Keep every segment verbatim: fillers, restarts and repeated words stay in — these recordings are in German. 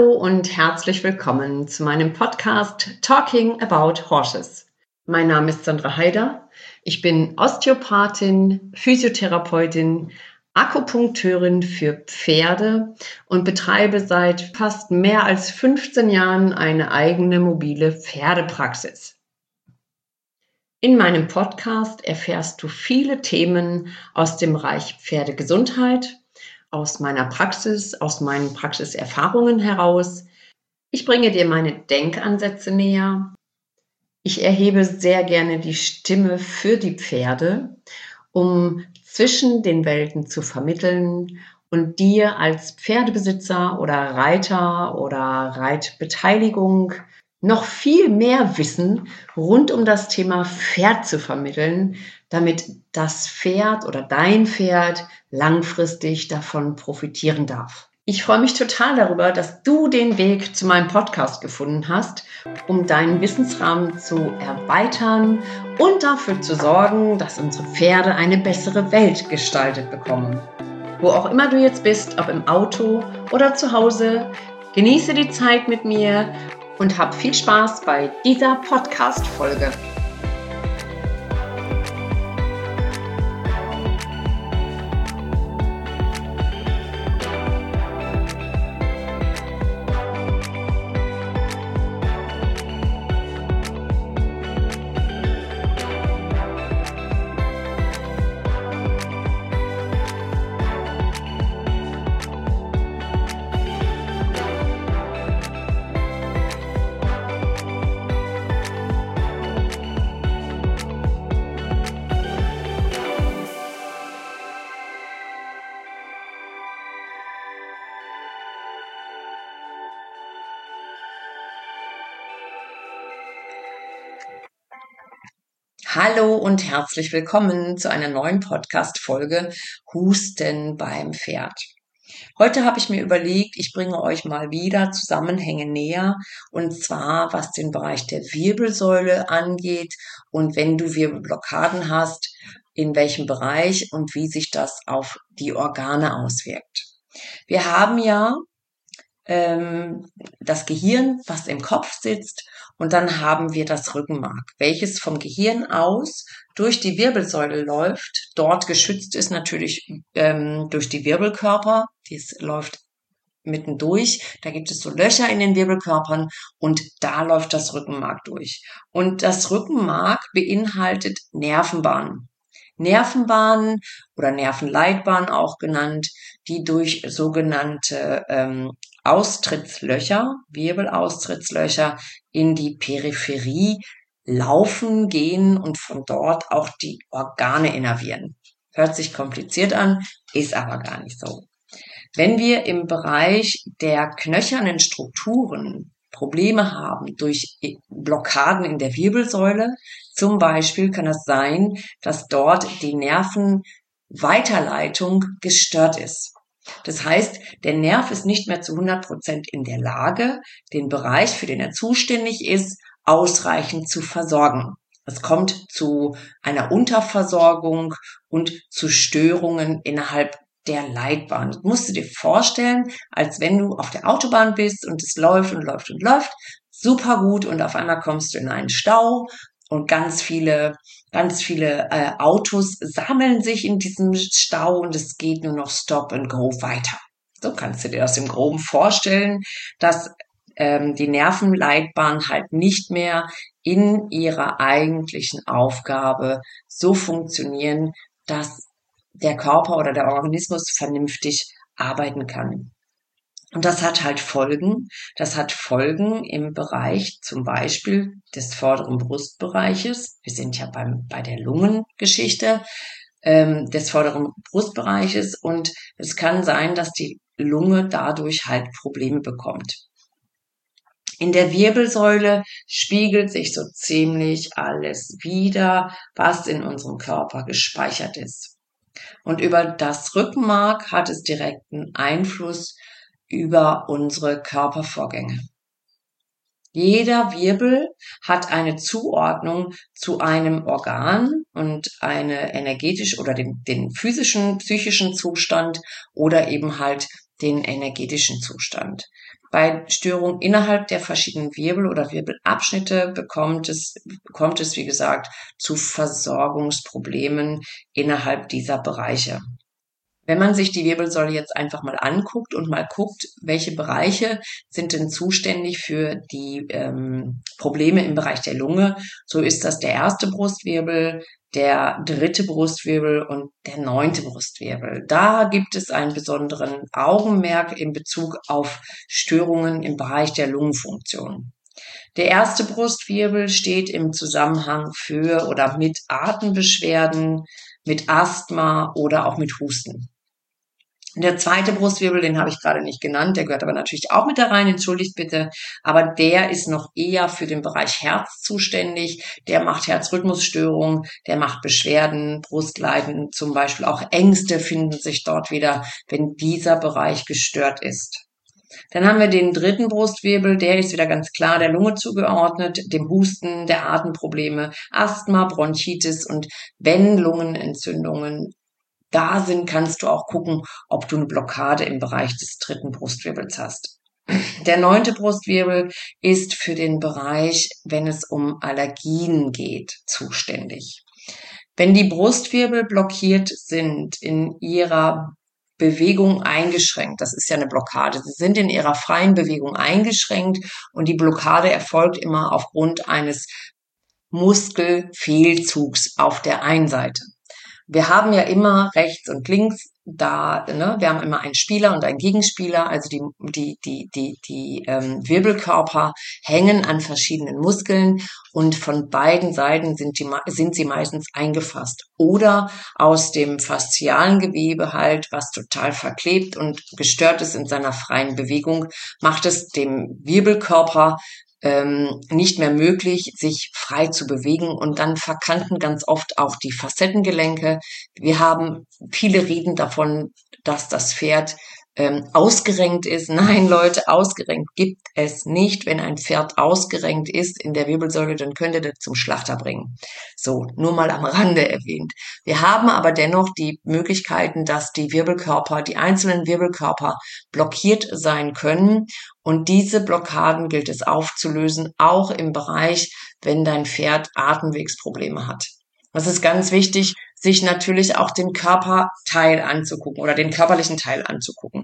Hallo und herzlich willkommen zu meinem Podcast Talking About Horses. Mein Name ist Sandra Haider. Ich bin Osteopathin, Physiotherapeutin, Akupunkteurin für Pferde und betreibe seit fast mehr als fünfzehn Jahren eine eigene mobile Pferdepraxis. In meinem Podcast erfährst du viele Themen aus dem Bereich Pferdegesundheit, aus meiner Praxis, aus meinen Praxiserfahrungen heraus. Ich bringe dir meine Denkansätze näher. Ich erhebe sehr gerne die Stimme für die Pferde, um zwischen den Welten zu vermitteln und dir als Pferdebesitzer oder Reiter oder Reitbeteiligung noch viel mehr Wissen rund um das Thema Pferd zu vermitteln, damit das Pferd oder dein Pferd langfristig davon profitieren darf. Ich freue mich total darüber, dass du den Weg zu meinem Podcast gefunden hast, um deinen Wissensrahmen zu erweitern und dafür zu sorgen, dass unsere Pferde eine bessere Welt gestaltet bekommen. Wo auch immer du jetzt bist, ob im Auto oder zu Hause, genieße die Zeit mit mir und hab viel Spaß bei dieser Podcast-Folge. Hallo und herzlich willkommen zu einer neuen Podcast-Folge Husten beim Pferd. Heute habe ich mir überlegt, ich bringe euch mal wieder Zusammenhänge näher, und zwar was den Bereich der Wirbelsäule angeht und wenn du Wirbelblockaden hast, in welchem Bereich und wie sich das auf die Organe auswirkt. Wir haben ja ähm, das Gehirn, was im Kopf sitzt, und dann haben wir das Rückenmark, welches vom Gehirn aus durch die Wirbelsäule läuft, dort geschützt ist natürlich ähm, durch die Wirbelkörper, das läuft mittendurch, da gibt es so Löcher in den Wirbelkörpern und da läuft das Rückenmark durch. Und das Rückenmark beinhaltet Nervenbahnen. Nervenbahnen oder Nervenleitbahnen auch genannt, die durch sogenannte ähm, Austrittslöcher, Wirbelaustrittslöcher in die Peripherie laufen, gehen und von dort auch die Organe innervieren. Hört sich kompliziert an, ist aber gar nicht so. Wenn wir im Bereich der knöchernen Strukturen Probleme haben durch Blockaden in der Wirbelsäule, zum Beispiel kann es sein, dass dort die Nervenweiterleitung gestört ist. Das heißt, der Nerv ist nicht mehr zu hundert Prozent in der Lage, den Bereich, für den er zuständig ist, ausreichend zu versorgen. Es kommt zu einer Unterversorgung und zu Störungen innerhalb der Leitbahn. Das musst du dir vorstellen, als wenn du auf der Autobahn bist und es läuft und läuft und läuft, super gut, und auf einmal kommst du in einen Stau und ganz viele, ganz viele äh, Autos sammeln sich in diesem Stau und es geht nur noch Stop and Go weiter. So kannst du dir das im Groben vorstellen, dass ähm, die Nervenleitbahn halt nicht mehr in ihrer eigentlichen Aufgabe so funktionieren, dass der Körper oder der Organismus vernünftig arbeiten kann. Und das hat halt Folgen. Das hat Folgen im Bereich zum Beispiel des vorderen Brustbereiches. Wir sind ja beim, bei der Lungengeschichte ähm, des vorderen Brustbereiches, und es kann sein, dass die Lunge dadurch halt Probleme bekommt. In der Wirbelsäule spiegelt sich so ziemlich alles wider, was in unserem Körper gespeichert ist. Und über das Rückenmark hat es direkten Einfluss über unsere Körpervorgänge. Jeder Wirbel hat eine Zuordnung zu einem Organ und eine energetische oder den, den physischen, psychischen Zustand oder eben halt den energetischen Zustand. Bei Störungen innerhalb der verschiedenen Wirbel oder Wirbelabschnitte bekommt es, kommt es, wie gesagt, zu Versorgungsproblemen innerhalb dieser Bereiche. Wenn man sich die Wirbelsäule jetzt einfach mal anguckt und mal guckt, welche Bereiche sind denn zuständig für die ähm, Probleme im Bereich der Lunge, so ist das der erste Brustwirbel, der dritte Brustwirbel und der neunte Brustwirbel. Da gibt es einen besonderen Augenmerk in Bezug auf Störungen im Bereich der Lungenfunktion. Der erste Brustwirbel steht im Zusammenhang für oder mit Atembeschwerden, mit Asthma oder auch mit Husten. Der zweite Brustwirbel, den habe ich gerade nicht genannt, der gehört aber natürlich auch mit da rein, entschuldigt bitte, aber der ist noch eher für den Bereich Herz zuständig, der macht Herzrhythmusstörungen, der macht Beschwerden, Brustleiden, zum Beispiel auch Ängste finden sich dort wieder, wenn dieser Bereich gestört ist. Dann haben wir den dritten Brustwirbel, der ist wieder ganz klar der Lunge zugeordnet, dem Husten, der Atemprobleme, Asthma, Bronchitis und wenn Lungenentzündungen da sind, kannst du auch gucken, ob du eine Blockade im Bereich des dritten Brustwirbels hast. Der neunte Brustwirbel ist für den Bereich, wenn es um Allergien geht, zuständig. Wenn die Brustwirbel blockiert sind, in ihrer Bewegung eingeschränkt, das ist ja eine Blockade, sie sind in ihrer freien Bewegung eingeschränkt und die Blockade erfolgt immer aufgrund eines Muskelfehlzugs auf der einen Seite. Wir haben ja immer rechts und links da, ne, wir haben immer einen Spieler und einen Gegenspieler, also die die die die die ähm, Wirbelkörper hängen an verschiedenen Muskeln und von beiden Seiten sind die sind sie meistens eingefasst oder aus dem faszialen Gewebe halt, was total verklebt und gestört ist in seiner freien Bewegung, macht es dem Wirbelkörper Ähm, nicht mehr möglich, sich frei zu bewegen und dann verkanten ganz oft auch die Facettengelenke. Wir haben, viele reden davon, dass das Pferd ähm, ausgerenkt ist. Nein, Leute, ausgerenkt gibt es nicht. Wenn ein Pferd ausgerenkt ist in der Wirbelsäule, dann könnt ihr das zum Schlachter bringen. So, nur mal am Rande erwähnt. Wir haben aber dennoch die Möglichkeiten, dass die Wirbelkörper, die einzelnen Wirbelkörper blockiert sein können. Und diese Blockaden gilt es aufzulösen, auch im Bereich, wenn dein Pferd Atemwegsprobleme hat. Das ist ganz wichtig, sich natürlich auch den Körperteil anzugucken oder den körperlichen Teil anzugucken.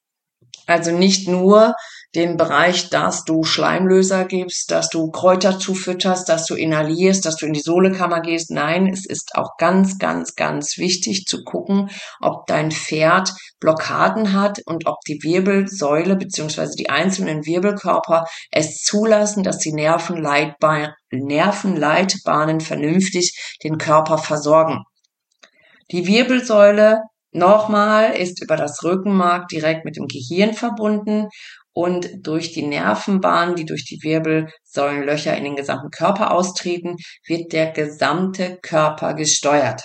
Also nicht nur den Bereich, dass du Schleimlöser gibst, dass du Kräuter zufütterst, dass du inhalierst, dass du in die Sohlekammer gehst. Nein, es ist auch ganz, ganz, ganz wichtig zu gucken, ob dein Pferd Blockaden hat und ob die Wirbelsäule bzw. die einzelnen Wirbelkörper es zulassen, dass die Nervenleitbahn, Nervenleitbahnen vernünftig den Körper versorgen. Die Wirbelsäule, nochmal, ist über das Rückenmark direkt mit dem Gehirn verbunden und durch die Nervenbahnen, die durch die Wirbelsäulenlöcher in den gesamten Körper austreten, wird der gesamte Körper gesteuert.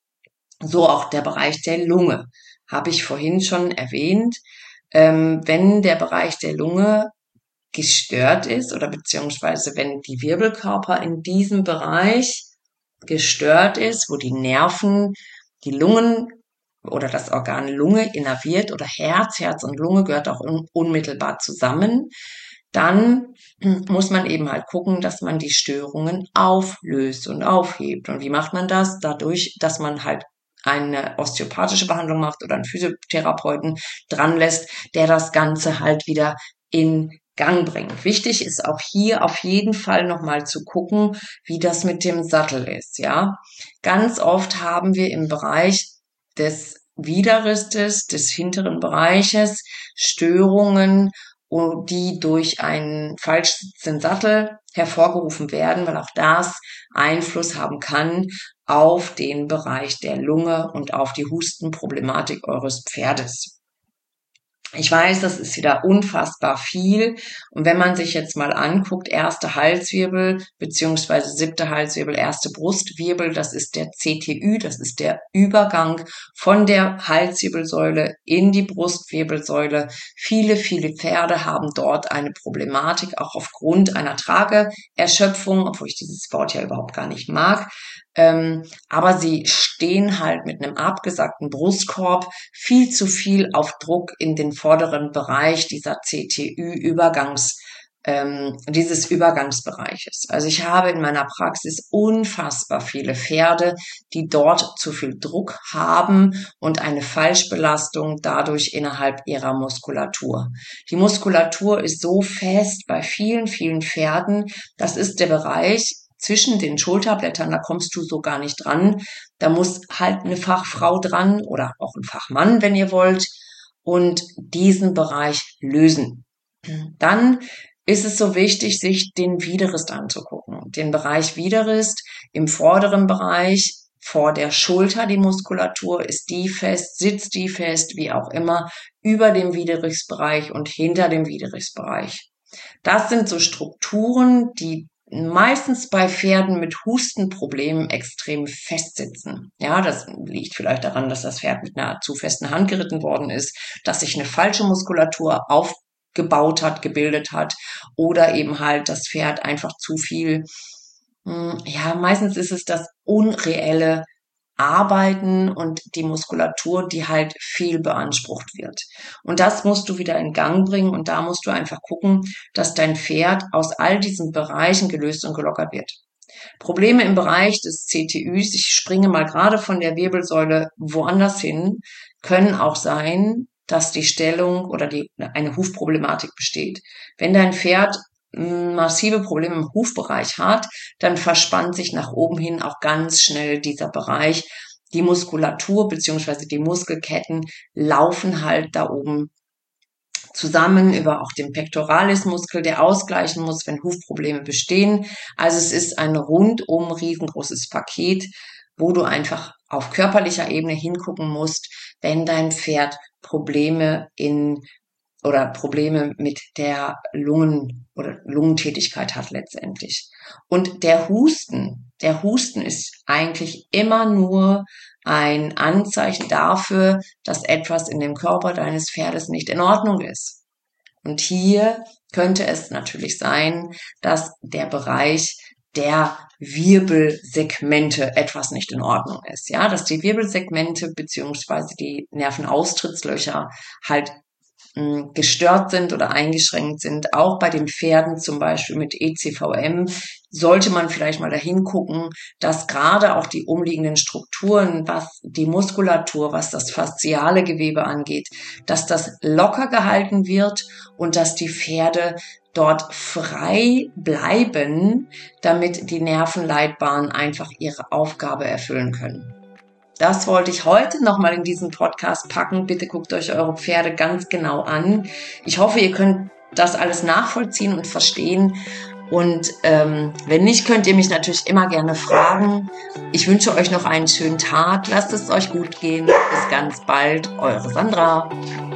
So auch der Bereich der Lunge, habe ich vorhin schon erwähnt. Ähm, wenn der Bereich der Lunge gestört ist oder beziehungsweise wenn die Wirbelkörper in diesem Bereich gestört ist, wo die Nerven, die Lungen oder das Organ Lunge innerviert oder Herz, Herz und Lunge gehört auch un- unmittelbar zusammen, dann muss man eben halt gucken, dass man die Störungen auflöst und aufhebt. Und wie macht man das? Dadurch, dass man halt eine osteopathische Behandlung macht oder einen Physiotherapeuten dran lässt, der das Ganze halt wieder in Gang bringt. Wichtig ist auch hier auf jeden Fall nochmal zu gucken, wie das mit dem Sattel ist, ja. Ganz oft haben wir im Bereich des Widerristes, des hinteren Bereiches Störungen, die durch einen falsch sitzenden Sattel hervorgerufen werden, weil auch das Einfluss haben kann auf den Bereich der Lunge und auf die Hustenproblematik eures Pferdes. Ich weiß, das ist wieder unfassbar viel. Und wenn man sich jetzt mal anguckt, erste Halswirbel beziehungsweise siebte Halswirbel, erste Brustwirbel, das ist der C T Ü, das ist der Übergang von der Halswirbelsäule in die Brustwirbelsäule. Viele, viele Pferde haben dort eine Problematik, auch aufgrund einer Trageerschöpfung, obwohl ich dieses Wort ja überhaupt gar nicht mag. Ähm, aber sie stehen halt mit einem abgesackten Brustkorb viel zu viel auf Druck in den vorderen Bereich dieser C T Ü-Übergangs, ähm, dieses Übergangsbereiches. Also ich habe in meiner Praxis unfassbar viele Pferde, die dort zu viel Druck haben und eine Falschbelastung dadurch innerhalb ihrer Muskulatur. Die Muskulatur ist so fest bei vielen, vielen Pferden. Das ist der Bereich zwischen den Schulterblättern, da kommst du so gar nicht dran. Da muss halt eine Fachfrau dran oder auch ein Fachmann, wenn ihr wollt, und diesen Bereich lösen. Dann ist es so wichtig, sich den Widerrist anzugucken. Den Bereich Widerrist im vorderen Bereich, vor der Schulter, die Muskulatur, ist die fest, sitzt die fest, wie auch immer, über dem Widerrichtsbereich und hinter dem Widerrichtsbereich. Das sind so Strukturen, die meistens bei Pferden mit Hustenproblemen extrem festsitzen. Ja, das liegt vielleicht daran, dass das Pferd mit einer zu festen Hand geritten worden ist, dass sich eine falsche Muskulatur aufgebaut hat, gebildet hat, oder eben halt das Pferd einfach zu viel, ja, meistens ist es das unreelle Arbeiten und die Muskulatur, die halt viel beansprucht wird. Und das musst du wieder in Gang bringen und da musst du einfach gucken, dass dein Pferd aus all diesen Bereichen gelöst und gelockert wird. Probleme im Bereich des C T Üs, ich springe mal gerade von der Wirbelsäule woanders hin, können auch sein, dass die Stellung oder die, eine Hufproblematik besteht. Wenn dein Pferd massive Probleme im Hufbereich hat, dann verspannt sich nach oben hin auch ganz schnell dieser Bereich. Die Muskulatur bzw. die Muskelketten laufen halt da oben zusammen über auch den Pectoralis-Muskel, der ausgleichen muss, wenn Hufprobleme bestehen. Also es ist ein rundum riesengroßes Paket, wo du einfach auf körperlicher Ebene hingucken musst, wenn dein Pferd Probleme in oder Probleme mit der Lungen oder Lungentätigkeit hat letztendlich. Und der Husten, der Husten ist eigentlich immer nur ein Anzeichen dafür, dass etwas in dem Körper deines Pferdes nicht in Ordnung ist. Und hier könnte es natürlich sein, dass der Bereich der Wirbelsegmente etwas nicht in Ordnung ist. Ja, dass die Wirbelsegmente beziehungsweise die Nervenaustrittslöcher halt gestört sind oder eingeschränkt sind. Auch bei den Pferden zum Beispiel mit E C V M sollte man vielleicht mal dahin gucken, dass gerade auch die umliegenden Strukturen, was die Muskulatur, was das fasziale Gewebe angeht, dass das locker gehalten wird und dass die Pferde dort frei bleiben, damit die Nervenleitbahnen einfach ihre Aufgabe erfüllen können. Das wollte ich heute nochmal in diesen Podcast packen. Bitte guckt euch eure Pferde ganz genau an. Ich hoffe, ihr könnt das alles nachvollziehen und verstehen. Und ähm, wenn nicht, könnt ihr mich natürlich immer gerne fragen. Ich wünsche euch noch einen schönen Tag. Lasst es euch gut gehen. Bis ganz bald. Eure Sandra.